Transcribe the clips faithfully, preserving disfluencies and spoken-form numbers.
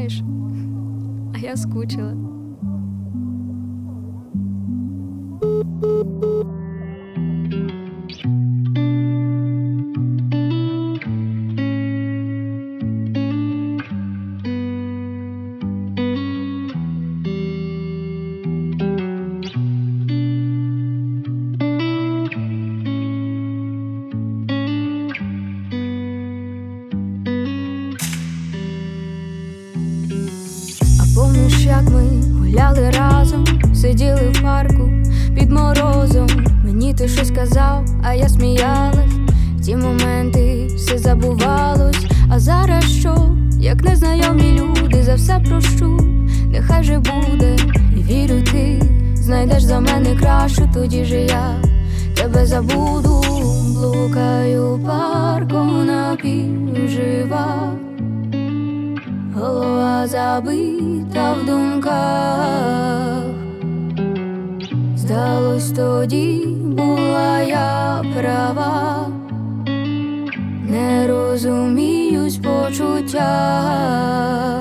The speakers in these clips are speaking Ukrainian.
знаєш, а я скучила. Помніш, як ми гуляли разом, сиділи в парку під морозом. Мені ти щось казав, а я сміялась. В ті моменти все забувалось. А зараз що, як незнайомі люди, за все прощу. Нехай же буде, і вірю, ти знайдеш за мене кращу. Тоді же я тебе забуду. Блукаю парком напівжива, голова забита в думках. Здалось, тоді була я права. Не розуміюсь в почуттях.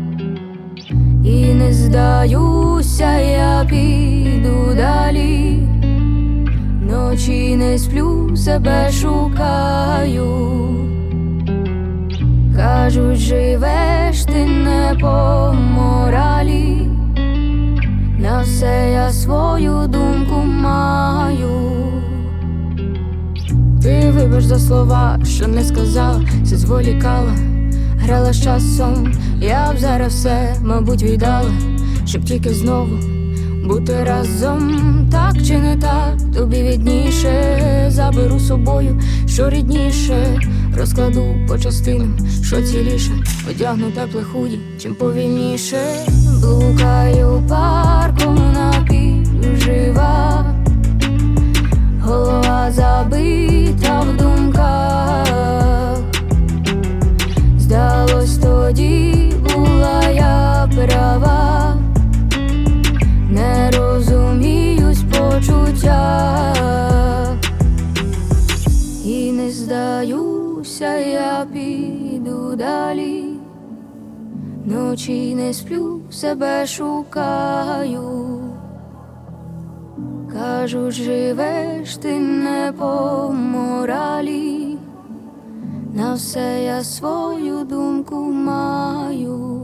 І не здаюся, я піду далі. Ночі не сплю, себе шукаю. Кажуть, живеш ти не по моралі. На все я свою думку маю. Ти вибач за слова, що не сказала, все зволікала, грала з часом. Я б зараз все, мабуть, віддала, щоб тільки знову бути разом. Так чи не так, тобі відніше. Заберу собою, що рідніше. Розкладу по частинам, що ціліше. Одягну тепле худі, чим повільніше. Блукаю парком напівжива, голова забита в думках. Здалось, тоді була я права. Не розуміюсь в почуттях. І не здаюся, я піду далі. Ночі не сплю, себе шукаю. Кажуть, живеш ти не по моралі. На все я свою думку маю.